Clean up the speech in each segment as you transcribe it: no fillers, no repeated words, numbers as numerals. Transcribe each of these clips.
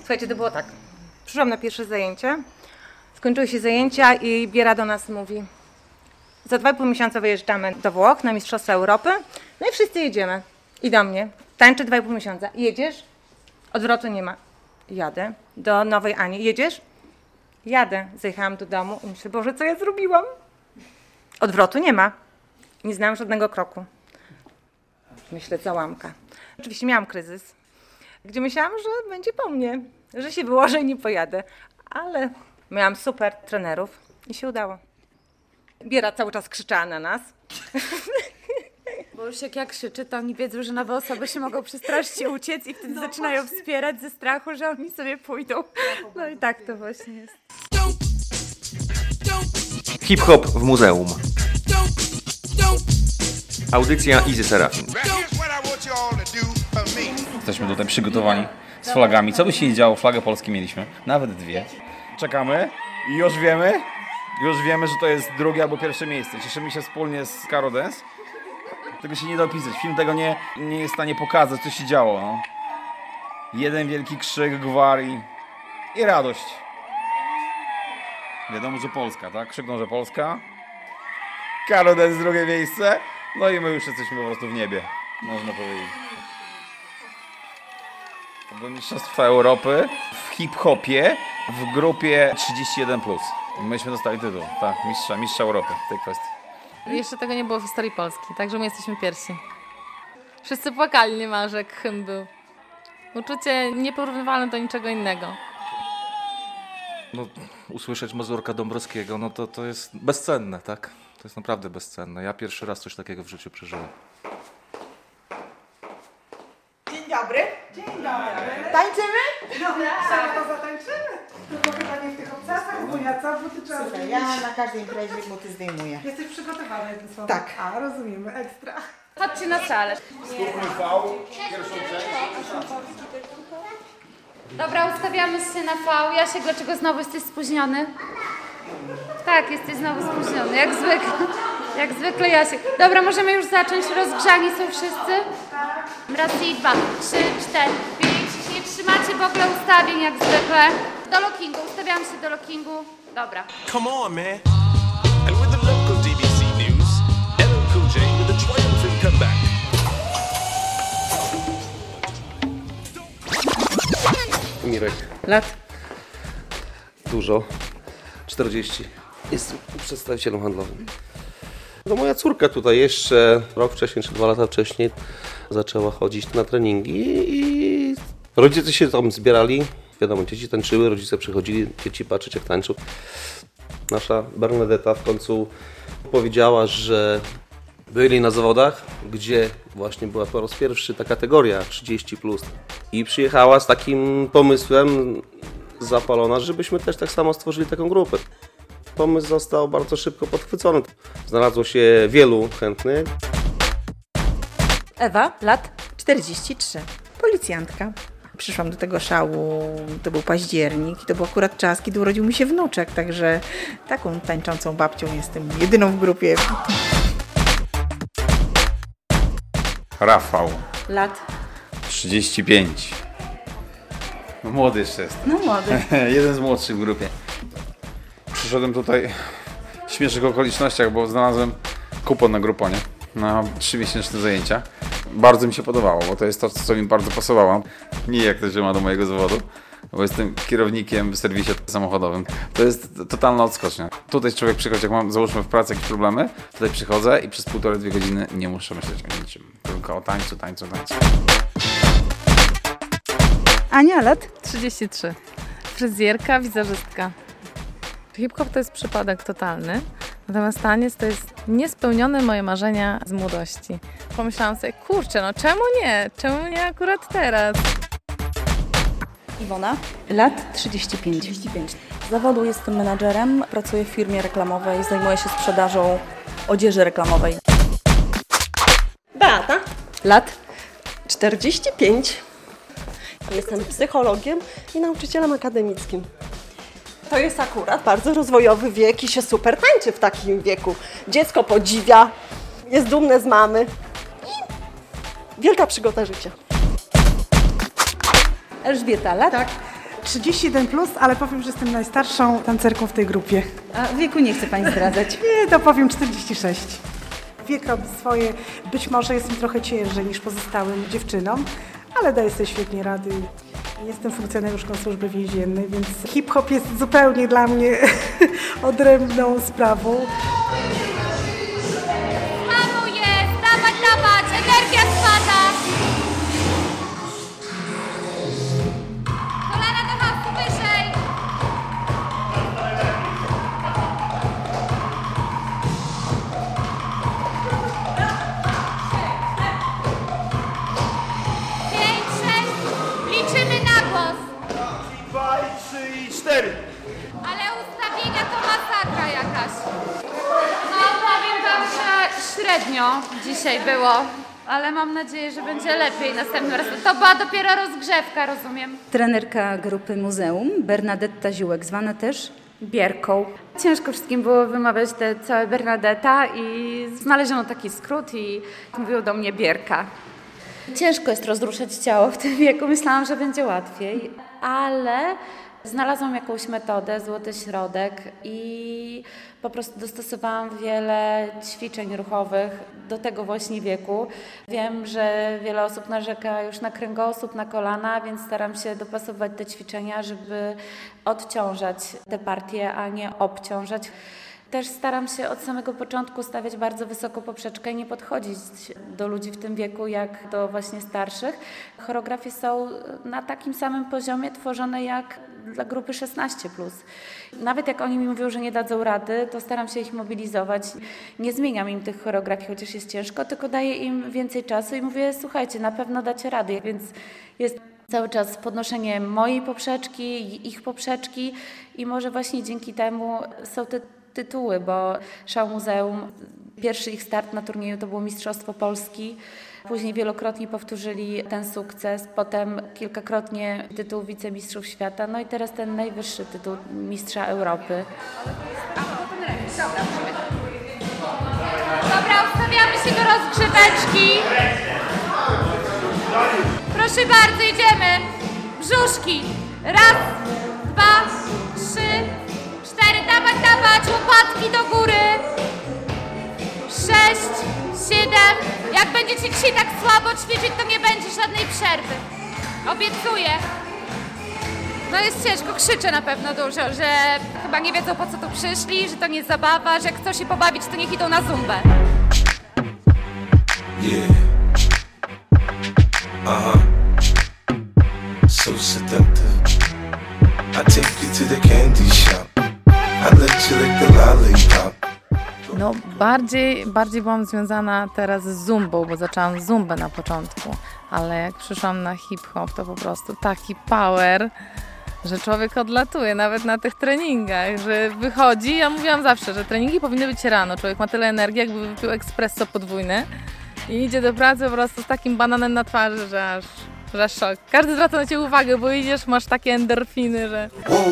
Słuchajcie, to było tak. Przyszłam na pierwsze zajęcie, skończyły się zajęcia i Biera do nas mówi: za 2,5 miesiąca wyjeżdżamy do Włoch na Mistrzostwa Europy, no i wszyscy jedziemy. I do mnie. Tańczę 2,5 miesiąca. Jedziesz? Odwrotu nie ma. Jadę do Nowej Ani. Jedziesz? Jadę. Zajechałam do domu i myślę, Boże, co ja zrobiłam? Odwrotu nie ma. Nie znałam żadnego kroku. Myślę, załamka. Oczywiście miałam kryzys, gdzie myślałam, że będzie po mnie, że się wyłożę i nie pojadę. Ale miałam super trenerów i się udało. Biera cały czas krzyczała na nas. Bo już jak ja krzyczę, to oni wiedzą, że nowe osoby się mogą przestraszyć i uciec i wtedy zaczynają wspierać ze strachu, że oni sobie pójdą. No i tak to właśnie jest. Hip-hop w muzeum. Audycja Izy Serafin. Jesteśmy tutaj przygotowani z flagami. Co by się nie działo, flagę Polski mieliśmy. Nawet 2. Czekamy i już wiemy, że to jest drugie albo pierwsze miejsce. Cieszymy się wspólnie z Caro Dance. Tego się nie da opisać. Film tego nie jest w stanie pokazać, co się działo. No. Jeden wielki krzyk, gwar i radość. Wiadomo, że Polska, tak? Krzykną, że Polska. Caro Dance drugie miejsce. No i my już jesteśmy po prostu w niebie, można powiedzieć. To były Mistrzostwa Europy w hip-hopie w grupie 31+. Myśmy dostali tytuł, tak, mistrza Europy w tej kwestii. Jeszcze tego nie było w historii Polski, także my jesteśmy pierwsi. Wszyscy płakali niemalże, jak hymn był. Uczucie nieporównywalne do niczego innego. No, usłyszeć Mazurka Dąbrowskiego, no to jest bezcenne, tak? To jest naprawdę bezcenne. Ja pierwszy raz coś takiego w życiu przeżyłem. Dzień dobry. Dzień dobry. Tańczymy? No, to zatańczymy. Tylko chyba nie w tych obcasach, bo ja co buty trzeba zmienić. Ja na każdej imprezie buty zdejmuję. Jesteś przygotowana jednym słowem? Tak. A, rozumiemy, ekstra. Chodźcie na salę. Dobra, ustawiamy się na V. Jasiek, dlaczego znowu jesteś spóźniony? Tak, jesteś znowu spóźniony, jak zwykle. Jak zwykle Jasiek. Dobra, możemy już zacząć. Rozgrzani są wszyscy? Raz i 2, 3, 4, 5. Nie trzymacie w ogóle ustawień jak zwykle. Do lockingu, ustawiamy się do lockingu. Dobra. Come on, man. And with the local DBC news, LL Cool J with a triumphant comeback. Mirek. Lat? Dużo. 40. Jestem przedstawicielem handlowym. No moja córka tutaj jeszcze rok wcześniej, czy 2 lata wcześniej zaczęła chodzić na treningi i rodzice się tam zbierali. Wiadomo, dzieci tańczyły, rodzice przychodzili, dzieci patrzeć jak tańczą. Nasza Bernadetta w końcu powiedziała, że byli na zawodach, gdzie właśnie była po raz pierwszy ta kategoria 30+. I przyjechała z takim pomysłem zapalona, żebyśmy też tak samo stworzyli taką grupę. Pomysł został bardzo szybko podchwycony. Znalazło się wielu chętnych. Ewa, lat 43. Policjantka. Przyszłam do tego szału, to był październik i to był akurat czas, kiedy urodził mi się wnuczek, także taką tańczącą babcią jestem, jedyną w grupie. Rafał, Lat? 35. No młody jeszcze jest. No młody. Jeden z młodszych w grupie. Przyszedłem tutaj w śmiesznych okolicznościach, bo znalazłem kupon na Grouponie na 3-miesięczne zajęcia. Bardzo mi się podobało, bo to jest to, co mi bardzo pasowało. Nie jak to się ma do mojego zawodu, bo jestem kierownikiem w serwisie samochodowym. To jest totalna odskocznia. Tutaj człowiek przychodzi, jak mam, załóżmy w pracy jakieś problemy, tutaj przychodzę i przez 1,5-2 godziny nie muszę myśleć o niczym. Tylko o tańcu. Ania, lat? 33. Fryzjerka, wizerzystka. Hip-hop to jest przypadek totalny, natomiast taniec to jest niespełnione moje marzenia z młodości. Pomyślałam sobie, kurczę, no czemu nie? Czemu nie akurat teraz? Iwona, Lat 35. z zawodu jestem menadżerem, pracuję w firmie reklamowej, zajmuję się sprzedażą odzieży reklamowej. Beata, Lat? 45. Jestem psychologiem i nauczycielem akademickim. To jest akurat bardzo rozwojowy wiek i się super tańczy w takim wieku. Dziecko podziwia, jest dumne z mamy i wielka przygoda życia. Elżbieta, lat? Tak, 31+, ale powiem, że jestem najstarszą tancerką w tej grupie. A wieku nie chce Pani zdradzać. Nie, to powiem 46. Wiek robi swoje. Być może jestem trochę ciężej niż pozostałym dziewczynom, ale daję sobie świetnie rady. Jestem funkcjonariuszką służby więziennej, więc hip-hop jest zupełnie dla mnie odrębną sprawą. Mamo jest! Dawać! Energia spada! Kolana do haku, wyżej! Liczymy na głos. 2, 3 i 4. Ale ustawienia to masakra jakaś. No powiem wam, że średnio dzisiaj było, ale mam nadzieję, że będzie lepiej następnym razem. To była dopiero rozgrzewka, rozumiem. Trenerka grupy Muzeum, Bernadetta Ziółek, zwana też Bierką. Ciężko wszystkim było wymawiać te całe Bernadetta i znaleziono taki skrót i mówił do mnie Bierka. Ciężko jest rozruszać ciało w tym wieku, myślałam, że będzie łatwiej, ale znalazłam jakąś metodę, złoty środek i po prostu dostosowałam wiele ćwiczeń ruchowych do tego właśnie wieku. Wiem, że wiele osób narzeka już na kręgosłup, na kolana, więc staram się dopasować te ćwiczenia, żeby odciążać te partie, a nie obciążać. Też staram się od samego początku stawiać bardzo wysoko poprzeczkę i nie podchodzić do ludzi w tym wieku jak do właśnie starszych. Choreografie są na takim samym poziomie tworzone jak dla grupy 16+. Nawet jak oni mi mówią, że nie dadzą rady, to staram się ich mobilizować. Nie zmieniam im tych choreografii, chociaż jest ciężko, tylko daję im więcej czasu i mówię, słuchajcie, na pewno dacie rady, więc jest cały czas podnoszenie mojej poprzeczki, ich poprzeczki i może właśnie dzięki temu są te tytuły, bo Szał Muzeum, pierwszy ich start na turnieju to było Mistrzostwo Polski, później wielokrotnie powtórzyli ten sukces, potem kilkakrotnie tytuł wicemistrzów świata, no i teraz ten najwyższy tytuł mistrza Europy. Dobra, ustawiamy się do rozgrzeweczki. Proszę bardzo, idziemy. Brzuszki. Raz, 2, 3, 4, dawać, łopatki do góry. 6, 7. Jak będziecie dzisiaj tak słabo ćwiczyć, to nie będzie żadnej przerwy. Obiecuję. No jest ciężko, krzyczę na pewno dużo, że chyba nie wiedzą, po co tu przyszli, że to nie zabawa, że jak chcą się pobawić, to niech idą na zumbę. Yeah. So seductive. I take you to the candy shop. I let you lick the lollipop. No bardziej byłam związana teraz z zumbą, bo zaczęłam zumbę na początku, ale jak przyszłam na hip-hop, to po prostu taki power, że człowiek odlatuje nawet na tych treningach, że wychodzi, ja mówiłam zawsze, że treningi powinny być rano, człowiek ma tyle energii, jakby wypił espresso podwójne i idzie do pracy po prostu z takim bananem na twarzy, że aż szok. Każdy zwraca na ciebie uwagę, bo idziesz, masz takie endorfiny, że...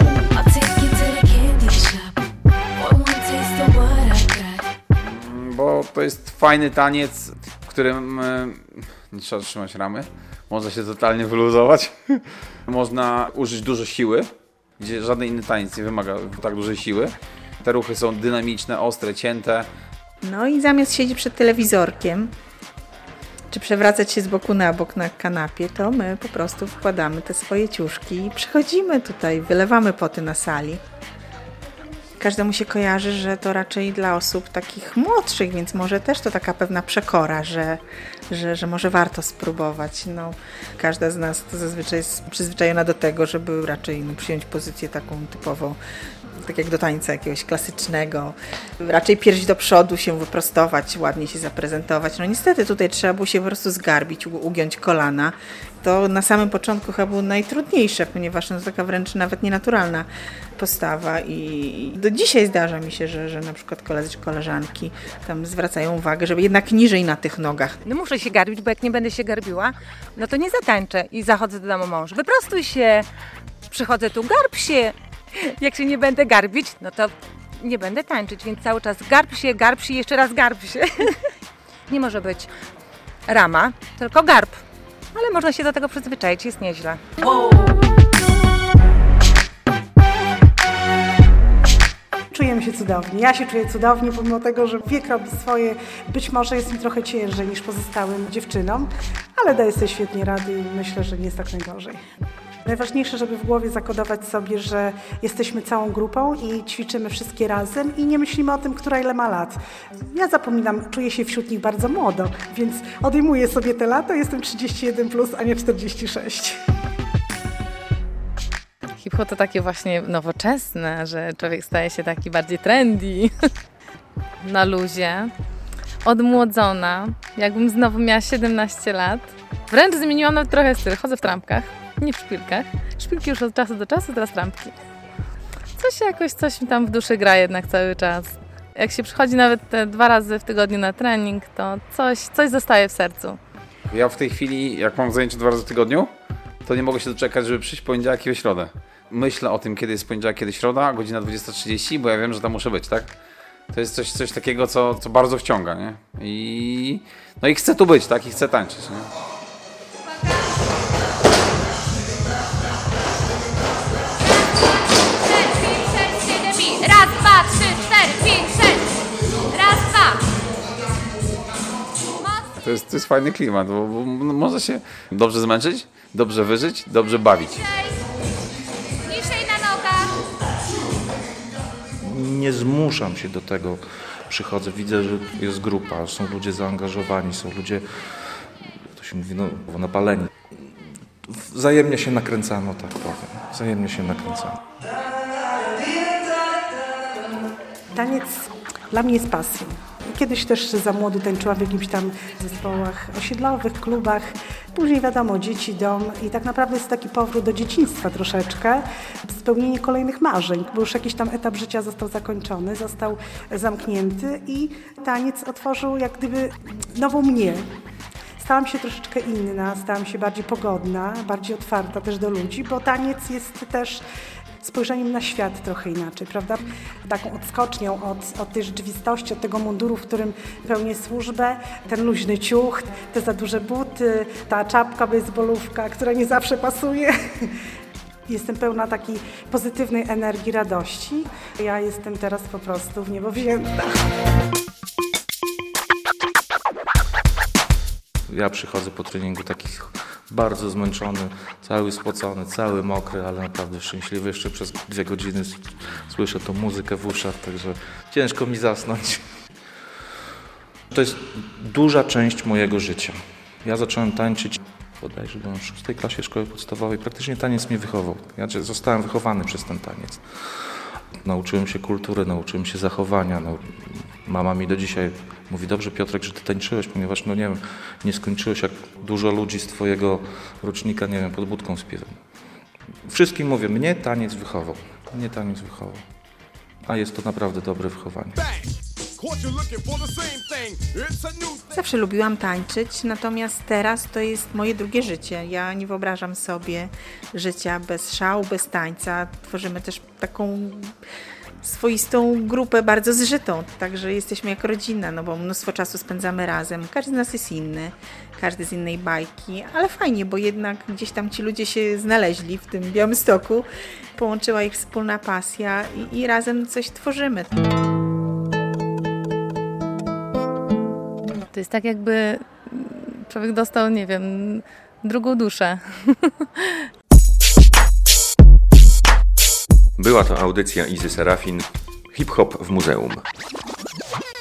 Bo to jest fajny taniec, w którym nie trzeba trzymać ramy, można się totalnie wyluzować, można użyć dużo siły, gdzie żaden inny taniec nie wymaga tak dużej siły. Te ruchy są dynamiczne, ostre, cięte. No i zamiast siedzieć przed telewizorkiem, czy przewracać się z boku na bok na kanapie, to my po prostu wkładamy te swoje ciuszki i przychodzimy tutaj, wylewamy poty na sali. Każdemu się kojarzy, że to raczej dla osób takich młodszych, więc może też to taka pewna przekora, że może warto spróbować. No, każda z nas to zazwyczaj jest przyzwyczajona do tego, żeby raczej przyjąć pozycję taką typową, tak jak do tańca jakiegoś klasycznego. Raczej pierś do przodu się wyprostować, ładnie się zaprezentować. No niestety tutaj trzeba było się po prostu zgarbić, ugiąć kolana. To na samym początku chyba było najtrudniejsze, ponieważ to taka wręcz nawet nienaturalna postawa i do dzisiaj zdarza mi się, że na przykład koledzy czy koleżanki tam zwracają uwagę, żeby jednak niżej na tych nogach. No muszę się garbić, bo jak nie będę się garbiła, no to nie zatańczę i zachodzę do domu mąż. Wyprostuj się, przychodzę tu, garb się. Jak się nie będę garbić, no to nie będę tańczyć, więc cały czas garb się i jeszcze raz garb się. Nie może być rama, tylko garb. Ale można się do tego przyzwyczaić, jest nieźle. czujemy się cudownie. Ja się czuję cudownie, pomimo tego, że wiek robi swoje. Być może jest mi trochę ciężej niż pozostałym dziewczynom, ale daję sobie świetnie rady i myślę, że nie jest tak najgorzej. Najważniejsze, żeby w głowie zakodować sobie, że jesteśmy całą grupą i ćwiczymy wszystkie razem i nie myślimy o tym, która ile ma lat. Ja zapominam, czuję się wśród nich bardzo młodo, więc odejmuję sobie te lata, jestem 31+, a nie 46. Hip-hop to takie właśnie nowoczesne, że człowiek staje się taki bardziej trendy, na luzie, odmłodzona, jakbym znowu miała 17 lat. Wręcz zmieniłam nawet trochę styl, chodzę w trampkach, nie w szpilkach. Szpilki już od czasu do czasu, teraz trampki. Coś mi tam w duszy gra jednak cały czas. Jak się przychodzi nawet te 2 razy w tygodniu na trening, to coś zostaje w sercu. Ja w tej chwili, jak mam zajęcie 2 razy w tygodniu, to nie mogę się doczekać, żeby przyjść w poniedziałek i we środę. Myślę o tym, kiedy jest poniedziałek, kiedy środa, godzina 20:30, bo ja wiem, że tam muszę być, tak? To jest coś takiego, co bardzo wciąga, nie? I chcę tu być, tak? I chcę tańczyć, nie? Raz, 2, 3, 4, 5, 6. Raz, 2. To jest fajny klimat, bo można się dobrze zmęczyć, dobrze wyżyć, dobrze bawić. Niżej na nogach. Nie zmuszam się do tego. Przychodzę, widzę, że jest grupa, są ludzie zaangażowani, są ludzie, to się mówi, napaleni. Wzajemnie się nakręcamy, tak powiem. Wzajemnie się nakręcamy. Taniec dla mnie jest pasją. Kiedyś też za młody tańczyłam w jakimś tam zespołach osiedlowych, klubach. Później wiadomo, dzieci, dom i tak naprawdę jest taki powrót do dzieciństwa troszeczkę. Spełnienie kolejnych marzeń, bo już jakiś tam etap życia został zakończony, został zamknięty i taniec otworzył jak gdyby nową mnie. Stałam się troszeczkę inna, stałam się bardziej pogodna, bardziej otwarta też do ludzi, bo taniec jest też spojrzeniem na świat trochę inaczej, prawda? Taką odskocznią od tej rzeczywistości, od tego munduru, w którym pełnię służbę, ten luźny ciuch, te za duże buty, ta czapka baseballówka, która nie zawsze pasuje. Jestem pełna takiej pozytywnej energii, radości. Ja jestem teraz po prostu w niebo wzięta. Ja przychodzę po treningu taki bardzo zmęczony, cały spocony, cały mokry, ale naprawdę szczęśliwy. Jeszcze przez 2 godziny słyszę tą muzykę w uszach, także ciężko mi zasnąć. To jest duża część mojego życia. Ja zacząłem tańczyć bodajże byłem w 6. klasie szkoły podstawowej. Praktycznie taniec mnie wychował. Ja zostałem wychowany przez ten taniec. Nauczyłem się kultury, nauczyłem się zachowania. Mama mi do dzisiaj mówi, dobrze Piotrek, że ty tańczyłeś, ponieważ nie skończyłeś jak dużo ludzi z twojego rocznika, pod budką z piwem. Wszystkim mówię, mnie taniec wychował. Mnie taniec wychował. A jest to naprawdę dobre wychowanie. Zawsze lubiłam tańczyć, natomiast teraz to jest moje drugie życie. Ja nie wyobrażam sobie życia bez szału, bez tańca. Tworzymy też taką swoistą grupę bardzo zżytą, także jesteśmy jak rodzina, bo mnóstwo czasu spędzamy razem. Każdy z nas jest inny, każdy z innej bajki, ale fajnie, bo jednak gdzieś tam ci ludzie się znaleźli w tym Białymstoku, połączyła ich wspólna pasja i razem coś tworzymy. To jest tak jakby człowiek dostał, drugą duszę. Była to audycja Izy Serafin, Hip Hop w Muzeum.